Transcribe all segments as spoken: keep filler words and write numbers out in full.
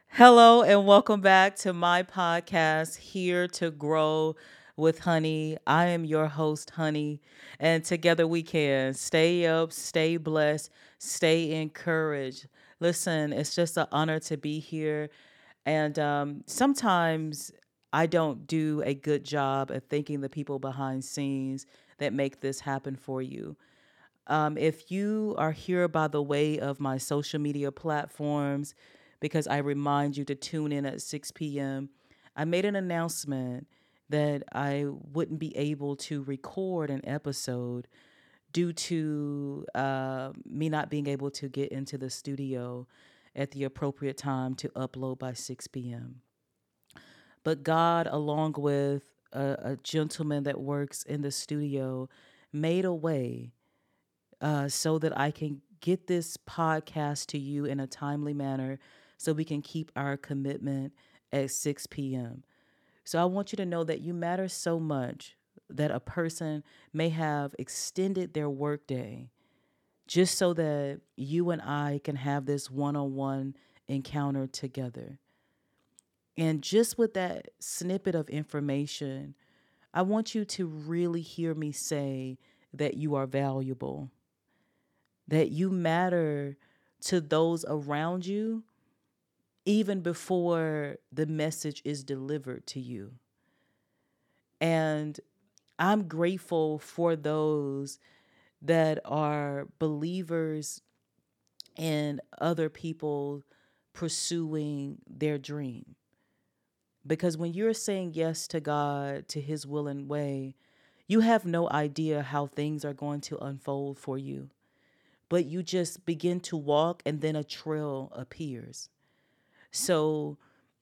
Hello and welcome back to my podcast, Here to Grow with Honey. I am your host, Honey, and together we can stay up, stay blessed, stay encouraged. Listen, it's just an honor to be here. And um, sometimes I don't do a good job of thanking the people behind scenes that make this happen for you. Um, if you are here by the way of my social media platforms, because I remind you to tune in at six p m, I made an announcement that I wouldn't be able to record an episode due to uh, me not being able to get into the studio at the appropriate time to upload by six p m. But God, along with a, a gentleman that works in the studio, made a way uh, so that I can get this podcast to you in a timely manner so we can keep our commitment at six p m. So I want you to know that you matter so much that a person may have extended their workday just so that you and I can have this one on one encounter together. And just with that snippet of information, I want you to really hear me say that you are valuable, that you matter to those around you even before the message is delivered to you. And I'm grateful for those that are believers in other people pursuing their dream. Because when you're saying yes to God, to His will and way, you have no idea how things are going to unfold for you. But you just begin to walk and then a trail appears. So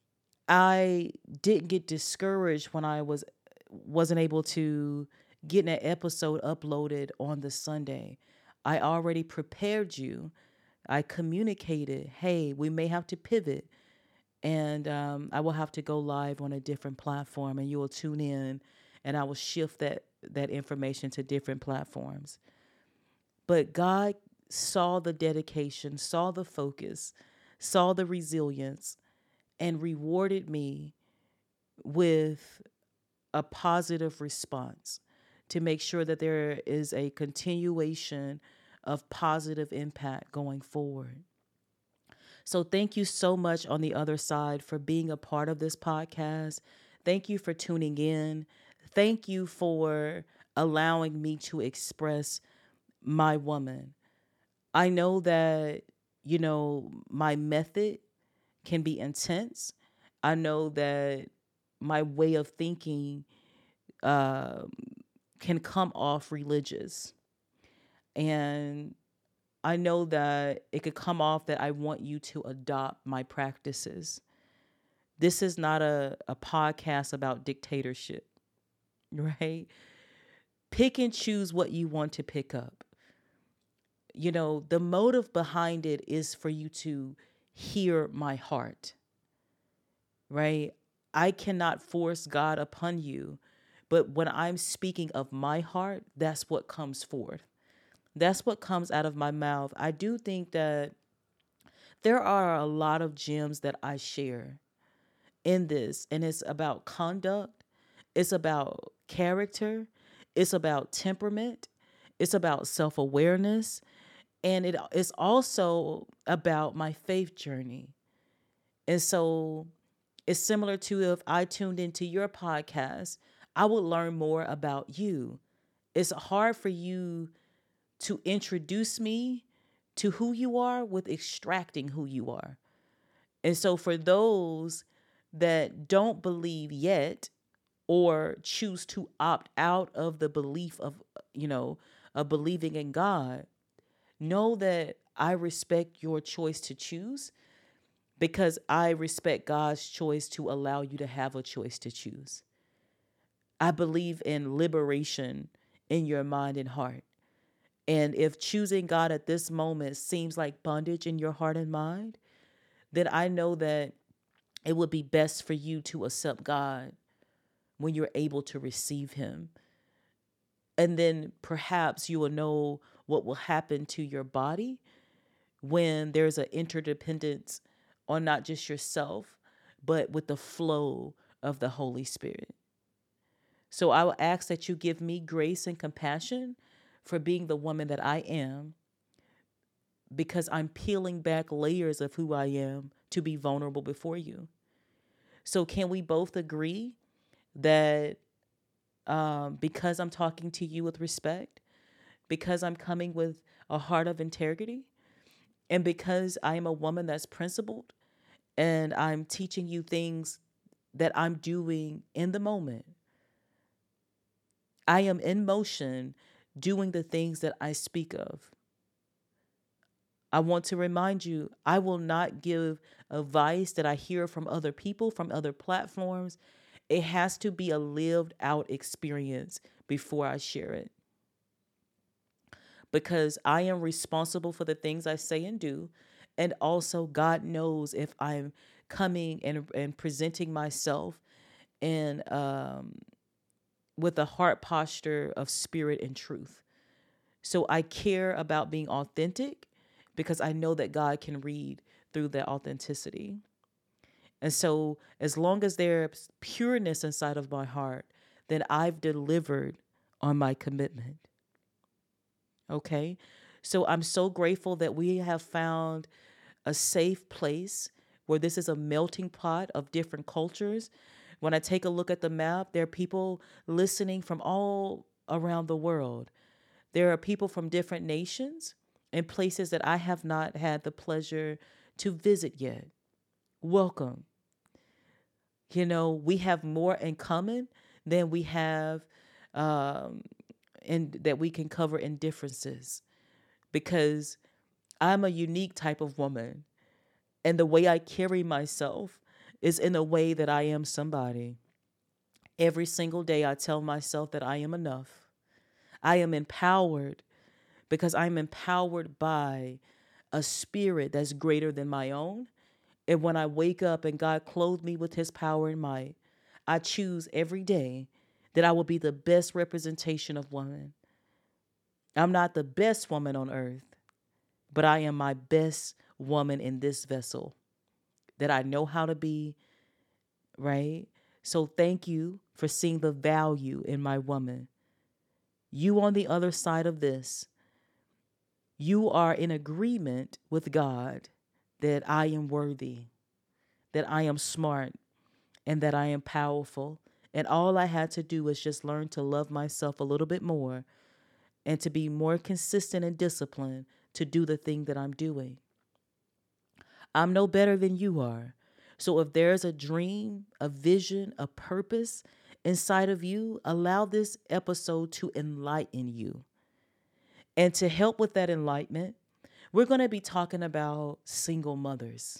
I didn't get discouraged when I was wasn't able to get an episode uploaded on the Sunday. I already prepared you. I communicated, hey, we may have to pivot and um, I will have to go live on a different platform and you will tune in and I will shift that that information to different platforms. But God saw the dedication, saw the focus, saw the resilience, and rewarded me with a positive response to make sure that there is a continuation of positive impact going forward. So, thank you so much on the other side for being a part of this podcast. Thank you for tuning in. Thank you for allowing me to express my woman. I know that, you know, my method can be intense. I know that my way of thinking uh, can come off religious. And I know that it could come off that I want you to adopt my practices. This is not a, a podcast about dictatorship, right? Pick and choose what you want to pick up. You know, the motive behind it is for you to hear my heart, right? I cannot force God upon you, but when I'm speaking of my heart, that's what comes forth. That's what comes out of my mouth. I do think that there are a lot of gems that I share in this, and it's about conduct, it's about character, it's about temperament, it's about self awareness, and it is also about my faith journey. And so it's similar to if I tuned into your podcast, I would learn more about you. It's hard for you to introduce me to who you are with extracting who you are. And so for those that don't believe yet or choose to opt out of the belief of, you know, of believing in God, know that I respect your choice to choose because I respect God's choice to allow you to have a choice to choose. I believe in liberation in your mind and heart. And if choosing God at this moment seems like bondage in your heart and mind, then I know that it would be best for you to accept God when you're able to receive Him. And then perhaps you will know what will happen to your body when there's an interdependence on not just yourself, but with the flow of the Holy Spirit. So I will ask that you give me grace and compassion for being the woman that I am, because I'm peeling back layers of who I am to be vulnerable before you. So can we both agree that um, because I'm talking to you with respect, because I'm coming with a heart of integrity, and because I am a woman that's principled, and I'm teaching you things that I'm doing in the moment, I am in motion doing the things that I speak of. I want to remind you, I will not give advice that I hear from other people, from other platforms. It has to be a lived out experience before I share it. Because I am responsible for the things I say and do. And also, God knows if I'm coming and, and presenting myself in um, with a heart posture of spirit and truth. So I care about being authentic because I know that God can read through that authenticity. And so as long as there's pureness inside of my heart, then I've delivered on my commitment. Okay? So I'm so grateful that we have found a safe place where this is a melting pot of different cultures. When I take a look at the map, there are people listening from all around the world. There are people from different nations and places that I have not had the pleasure to visit yet. Welcome. You know, we have more in common than we have um, in, that we can cover in differences, because I'm a unique type of woman. And the way I carry myself is in a way that I am somebody. Every single day I tell myself that I am enough. I am empowered because I'm empowered by a spirit that's greater than my own. And when I wake up and God clothed me with his power and might, I choose every day that I will be the best representation of woman. I'm not the best woman on earth, but I am my best woman in this vessel that I know how to be, right? So thank you for seeing the value in my woman. You on the other side of this, you are in agreement with God that I am worthy, that I am smart, and that I am powerful. And all I had to do was just learn to love myself a little bit more and to be more consistent and disciplined to do the thing that I'm doing. I'm no better than you are. So if there's a dream, a vision, a purpose inside of you, allow this episode to enlighten you. And to help with that enlightenment, we're going to be talking about single mothers.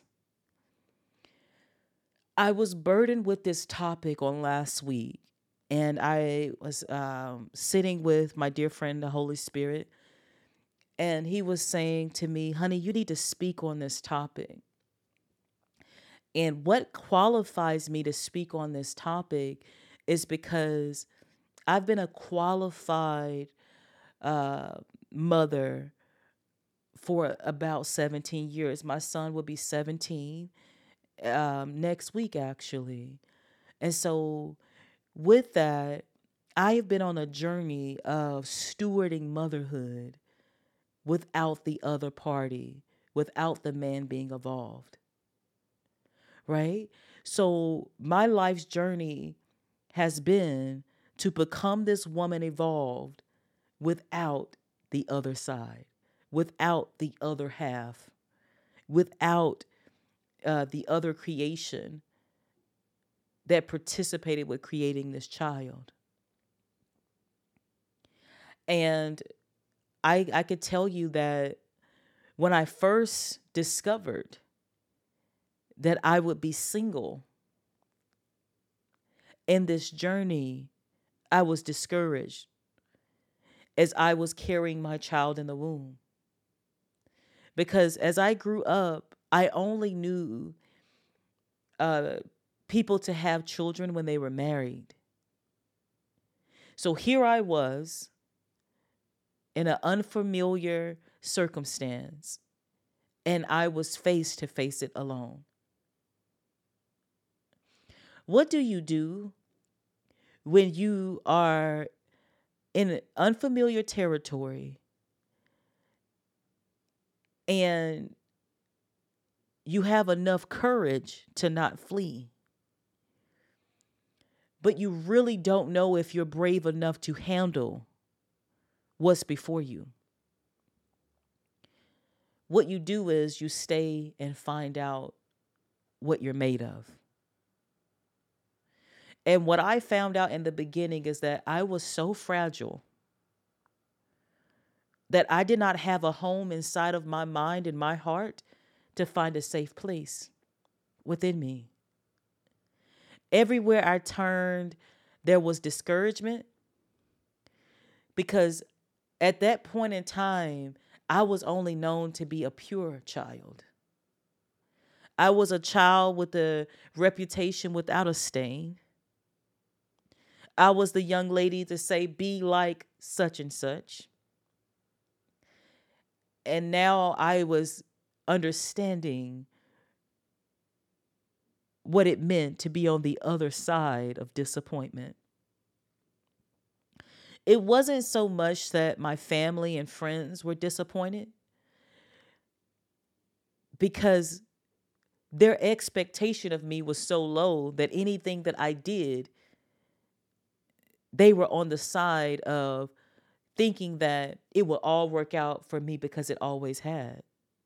I was burdened with this topic on last week, and I was um, sitting with my dear friend, the Holy Spirit, and he was saying to me, honey, you need to speak on this topic. And what qualifies me to speak on this topic is because I've been a qualified uh, mother for about seventeen years. My son will be seventeen um, next week, actually. And so with that, I have been on a journey of stewarding motherhood without the other party, without the man being involved. Right? So my life's journey has been to become this woman evolved without the other side, without the other half, without uh, the other creation that participated with creating this child. And I, I could tell you that when I first discovered that I would be single in this journey, I was discouraged as I was carrying my child in the womb. Because as I grew up, I only knew uh, people to have children when they were married. So here I was in an unfamiliar circumstance, and I was face to face it alone. What do you do when you are in unfamiliar territory and you have enough courage to not flee, but you really don't know if you're brave enough to handle what's before you? What you do is you stay and find out what you're made of. And what I found out in the beginning is that I was so fragile that I did not have a home inside of my mind and my heart to find a safe place within me. Everywhere I turned, there was discouragement, because at that point in time, I was only known to be a pure child. I was a child with a reputation without a stain. I was the young lady to say, be like such and such. And now I was understanding what it meant to be on the other side of disappointment. It wasn't so much that my family and friends were disappointed, because their expectation of me was so low that anything that I did, they were on the side of thinking that it will all work out for me because it always had.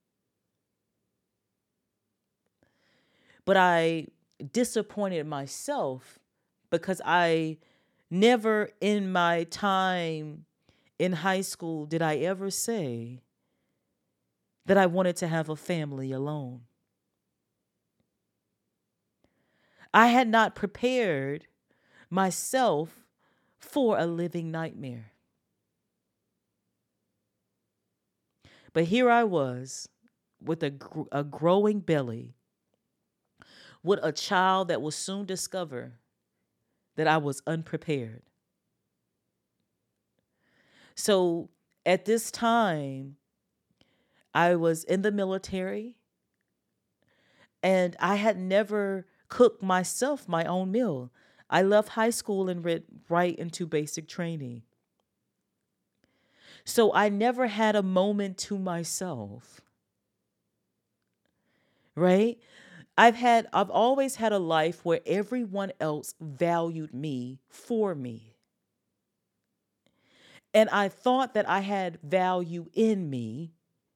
But I disappointed myself because I never in my time in high school did I ever say that I wanted to have a family alone. I had not prepared myself for a living nightmare. But here I was with a, gr- a growing belly, with a child that will soon discover that I was unprepared. So at this time, I was in the military, and I had never cooked myself my own meal. I left high school and went right into basic training. So I never had a moment to myself, right? I've had, I've always had a life where everyone else valued me for me. And I thought that I had value in me,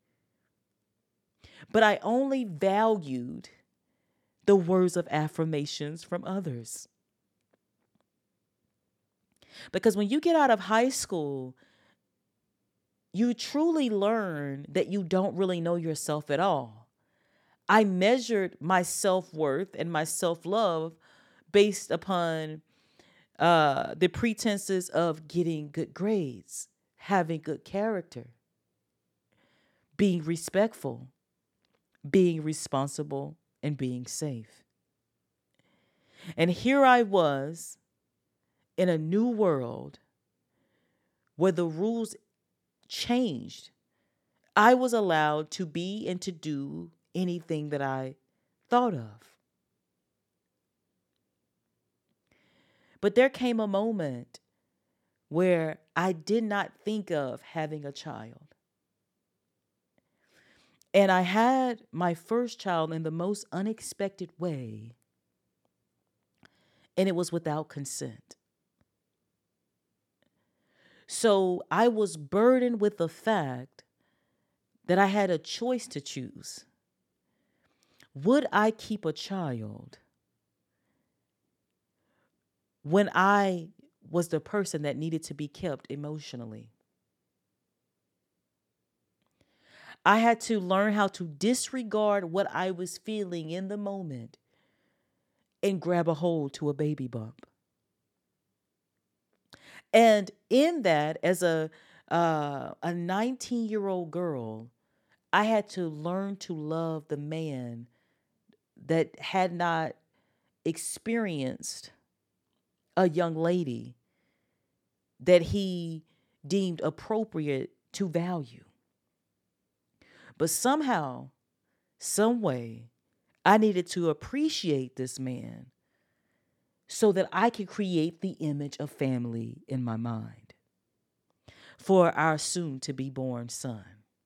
but I only valued the words of affirmations from others. Because when you get out of high school, you truly learn that you don't really know yourself at all. I measured my self-worth and my self-love based upon uh, the pretenses of getting good grades, having good character, being respectful, being responsible, and being safe. And here I was in a new world where the rules changed. I was allowed to be and to do anything that I thought of. But there came a moment where I did not think of having a child. And I had my first child in the most unexpected way, and it was without consent. So I was burdened with the fact that I had a choice to choose. Would I keep a child when I was the person that needed to be kept emotionally? I had to learn how to disregard what I was feeling in the moment and grab a hold to a baby bump. And in that, as a uh, a nineteen-year-old girl, I had to learn to love the man that had not experienced a young lady that he deemed appropriate to value. But somehow, some way, I needed to appreciate this man so that I can create the image of family in my mind for our soon to be born son.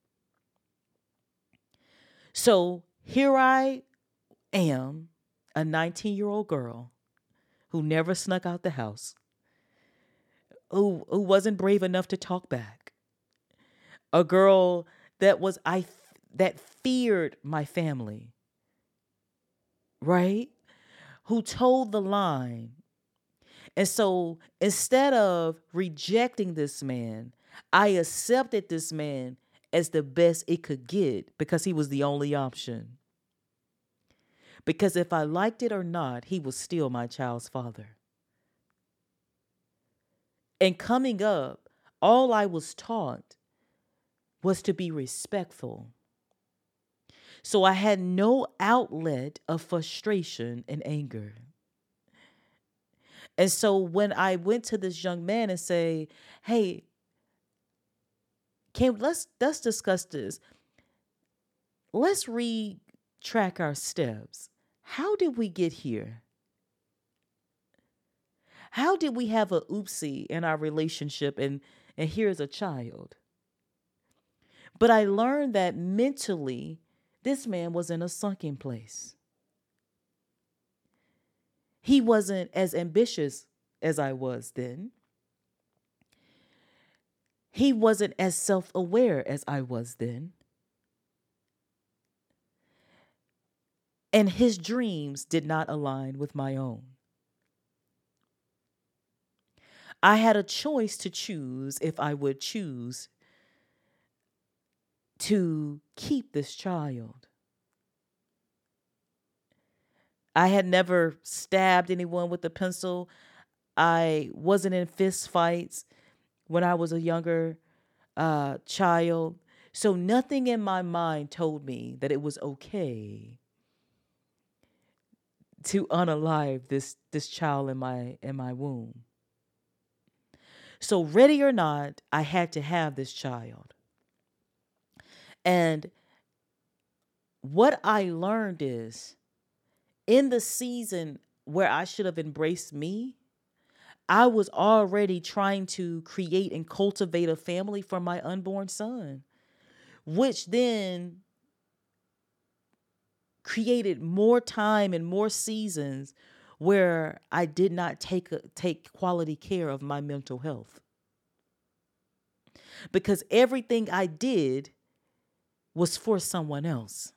So here I am, a nineteen year old girl who never snuck out the house, who, who wasn't brave enough to talk back, a girl that was I that feared my family, right? Who told the line. And so instead of rejecting this man, I accepted this man as the best it could get because he was the only option. Because if I liked it or not, he was still my child's father. And coming up, all I was taught was to be respectful. So I had no outlet of frustration and anger. And so when I went to this young man and say, hey, can let's let's discuss this. Let's retrack our steps. How did we get here? How did we have a oopsie in our relationship and, and here's a child? But I learned that mentally, this man was in a sunken place. He wasn't as ambitious as I was then. He wasn't as self-aware as I was then. And his dreams did not align with my own. I had a choice to choose if I would choose to keep this child. I had never stabbed anyone with a pencil. I wasn't in fist fights when I was a younger uh, child. So nothing in my mind told me that it was okay to unalive this this child in my in my womb. So ready or not, I had to have this child. And what I learned is, in the season where I should have embraced me, I was already trying to create and cultivate a family for my unborn son, which then created more time and more seasons where I did not take a, take quality care of my mental health. Because everything I did was for someone else.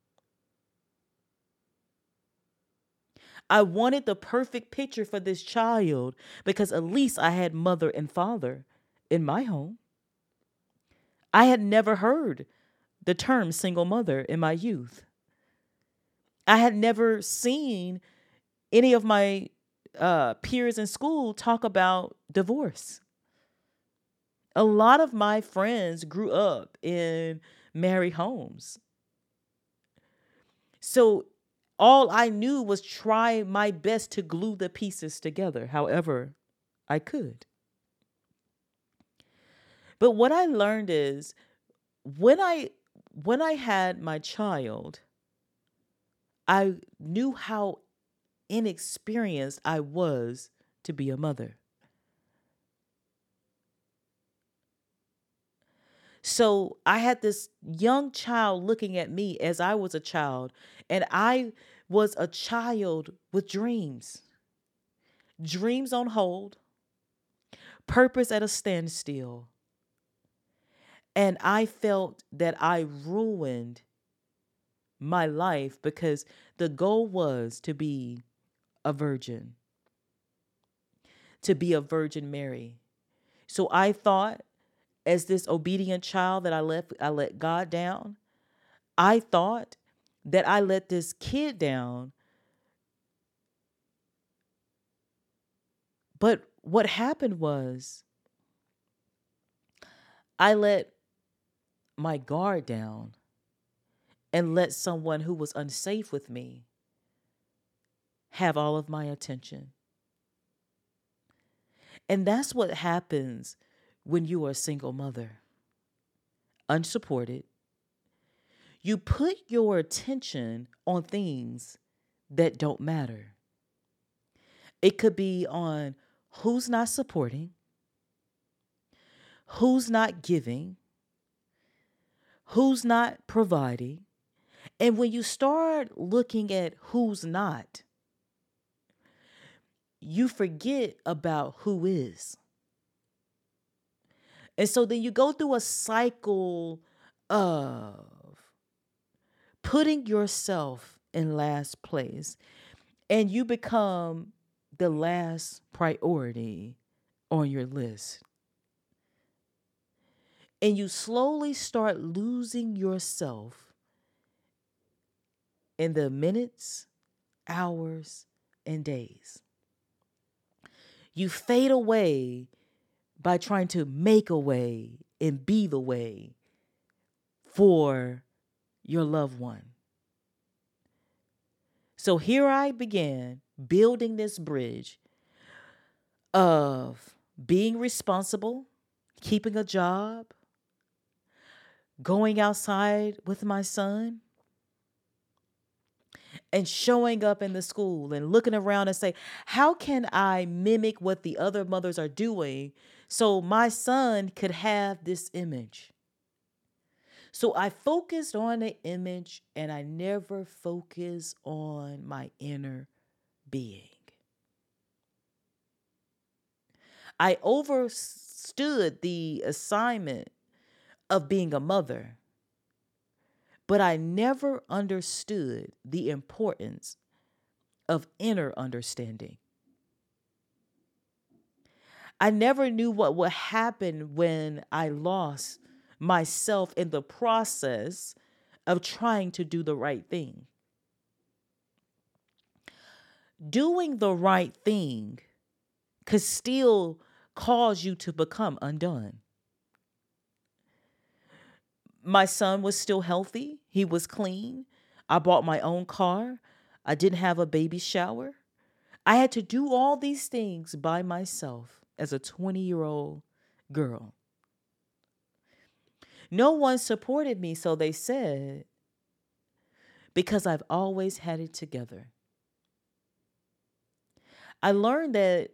I wanted the perfect picture for this child because at least I had mother and father in my home. I had never heard the term single mother in my youth. I had never seen any of my uh, peers in school talk about divorce. A lot of my friends grew up in married homes. So all I knew was try my best to glue the pieces together, however I could. But what I learned is when I when I had my child, I knew how inexperienced I was to be a mother. So I had this young child looking at me as I was a child, and I was a child with dreams. Dreams on hold, purpose at a standstill. And I felt that I ruined my life because the goal was to be a virgin, to be a Virgin Mary. So I thought, as this obedient child that I let I let God down, I thought that I let this kid down. But what happened was I let my guard down and let someone who was unsafe with me have all of my attention. And that's what happens when you are a single mother, unsupported. You put your attention on things that don't matter. It could be on who's not supporting, who's not giving, who's not providing. And when you start looking at who's not, you forget about who is. And so then you go through a cycle of putting yourself in last place, and you become the last priority on your list. And you slowly start losing yourself in the minutes, hours, and days. You fade away by trying to make a way and be the way for your loved one. So here I began building this bridge of being responsible, keeping a job, going outside with my son, and showing up in the school and looking around and say, how can I mimic what the other mothers are doing so my son could have this image? So I focused on the image and I never focused on my inner being. I overstood the assignment of being a mother, but I never understood the importance of inner understanding. I never knew what would happen when I lost myself in the process of trying to do the right thing. Doing the right thing could still cause you to become undone. My son was still healthy. He was clean. I bought my own car. I didn't have a baby shower. I had to do all these things by myself as a twenty-year-old girl. No one supported me, so they said, because I've always had it together. I learned that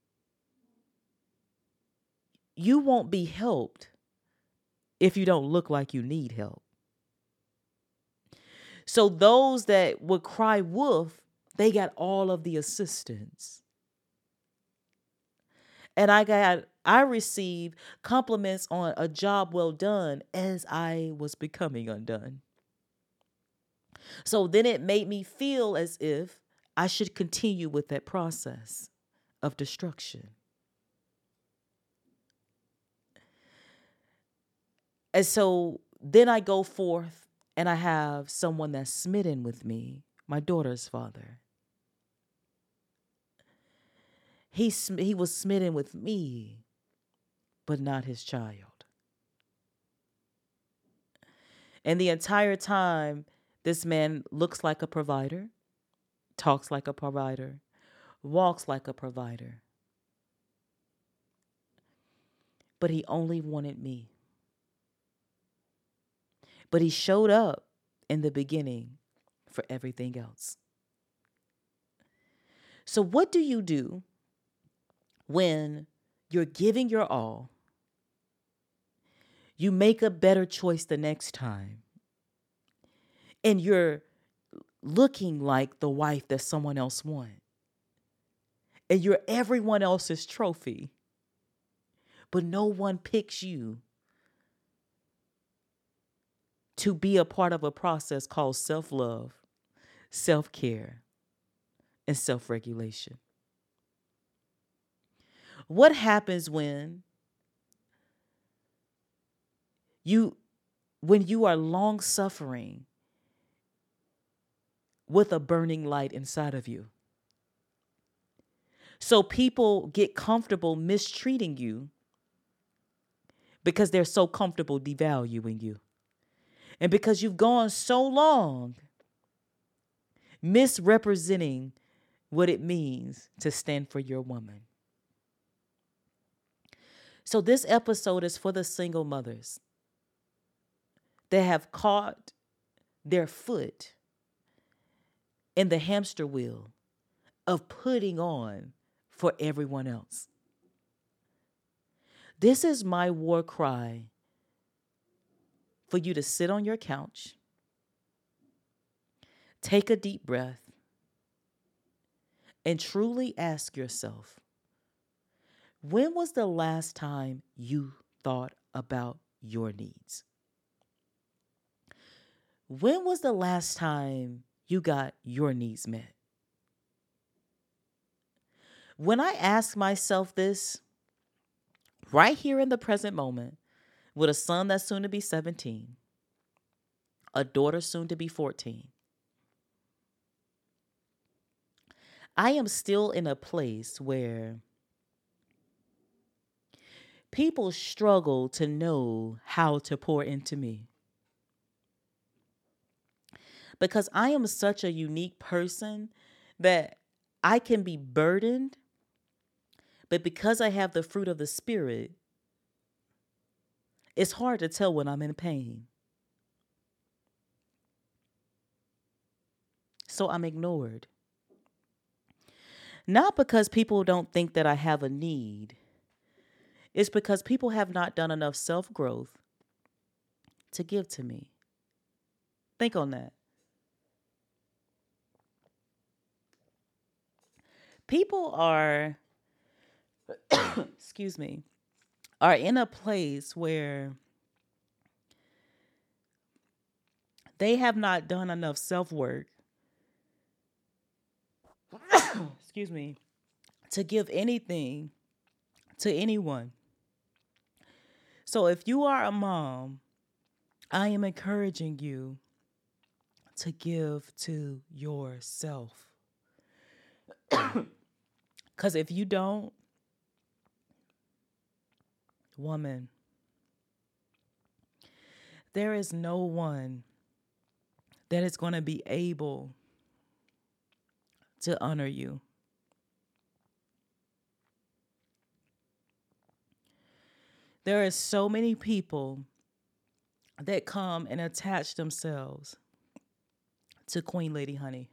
you won't be helped if you don't look like you need help. So those that would cry wolf, they got all of the assistance. And I got, I received compliments on a job well done as I was becoming undone. So then it made me feel as if I should continue with that process of destruction. And so then I go forth and I have someone that's smitten with me, my daughter's father. He, he was smitten with me, but not his child. And the entire time, this man looks like a provider, talks like a provider, walks like a provider. But he only wanted me. But he showed up in the beginning for everything else. So what do you do when you're giving your all? You make a better choice the next time, and you're looking like the wife that someone else wants, and you're everyone else's trophy, but no one picks you to be a part of a process called self-love, self-care, and self-regulation. What happens when you when you are long-suffering with a burning light inside of you? So people get comfortable mistreating you because they're so comfortable devaluing you. And because you've gone so long misrepresenting what it means to stand for your woman. So this episode is for the single mothers that have caught their foot in the hamster wheel of putting on for everyone else. This is my war cry for you to sit on your couch, take a deep breath, and truly ask yourself, when was the last time you thought about your needs? When was the last time you got your needs met? When I ask myself this, right here in the present moment, with a son that's soon to be seventeen, a daughter soon to be fourteen, I am still in a place where people struggle to know how to pour into me. Because I am such a unique person that I can be burdened, but because I have the fruit of the Spirit, it's hard to tell when I'm in pain. So I'm ignored. Not because people don't think that I have a need. It's because people have not done enough self-growth to give to me. Think on that. People are, excuse me, are in a place where they have not done enough self-work, excuse me, to give anything to anyone. So if you are a mom, I am encouraging you to give to yourself. Because if you don't, woman, there is no one that is going to be able to honor you. There are so many people that come and attach themselves to Queen Lady Honey.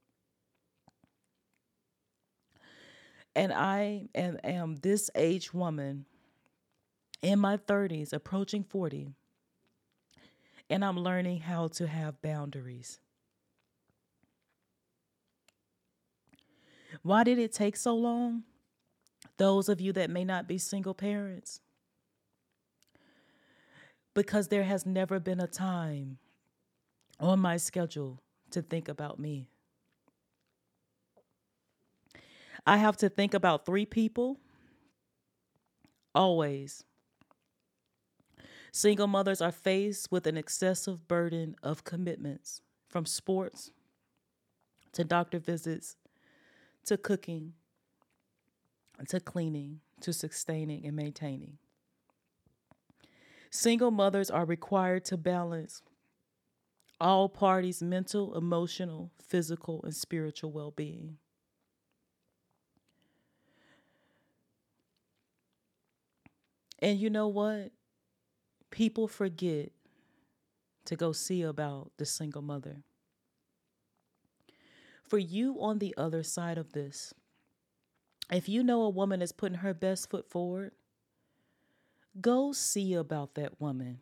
And I am, am this age woman in my thirties, approaching forty, and I'm learning how to have boundaries. Why did it take so long? Those of you that may not be single parents. Because there has never been a time on my schedule to think about me. I have to think about three people always. Single mothers are faced with an excessive burden of commitments, from sports to doctor visits to cooking to cleaning to sustaining and maintaining. Single mothers are required to balance all parties' mental, emotional, physical, and spiritual well-being. And you know what? People forget to go see about the single mother. For you on the other side of this, if you know a woman is putting her best foot forward, go see about that woman.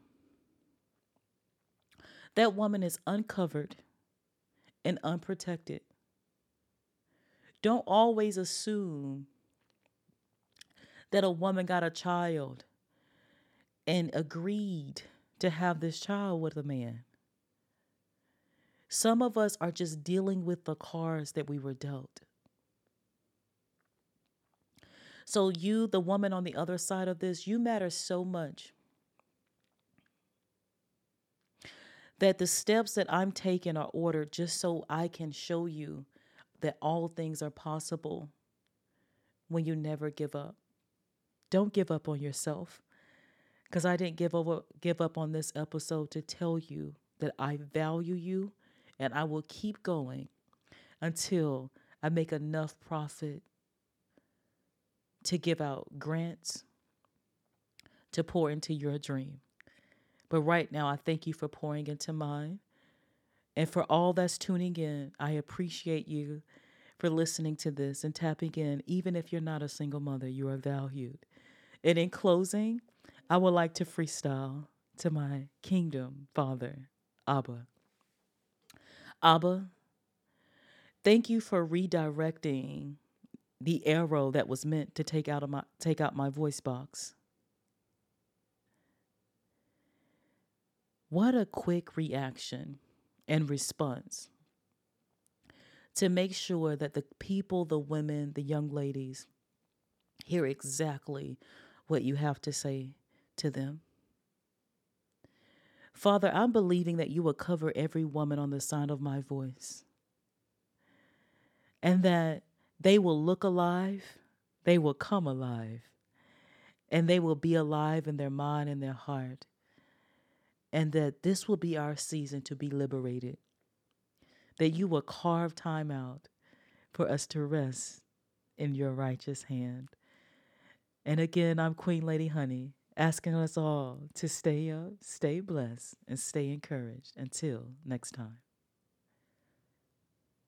That woman is uncovered and unprotected. Don't always assume that a woman got a child and agreed to have this child with a man. Some of us are just dealing with the cards that we were dealt. So you, the woman on the other side of this, you matter so much that the steps that I'm taking are ordered just so I can show you that all things are possible when you never give up. Don't give up on yourself, because I didn't give over, give up on this episode to tell you that I value you and I will keep going until I make enough profit to give out grants to pour into your dream. But right now, I thank you for pouring into mine. And for all that's tuning in, I appreciate you for listening to this and tapping in. Even if you're not a single mother, you are valued. And in closing, I would like to freestyle to my kingdom father, Abba. Abba, thank you for redirecting the arrow that was meant to take out of my take out my voice box. What a quick reaction and response to make sure that the people, the women, the young ladies hear exactly what you have to say to them. Father, I'm believing that you will cover every woman on the sound of my voice and that they will look alive, they will come alive, and they will be alive in their mind and their heart, and that this will be our season to be liberated, that you will carve time out for us to rest in your righteous hand. And again, I'm Queen Lady Honey, asking us all to stay up, stay blessed, and stay encouraged. Until next time.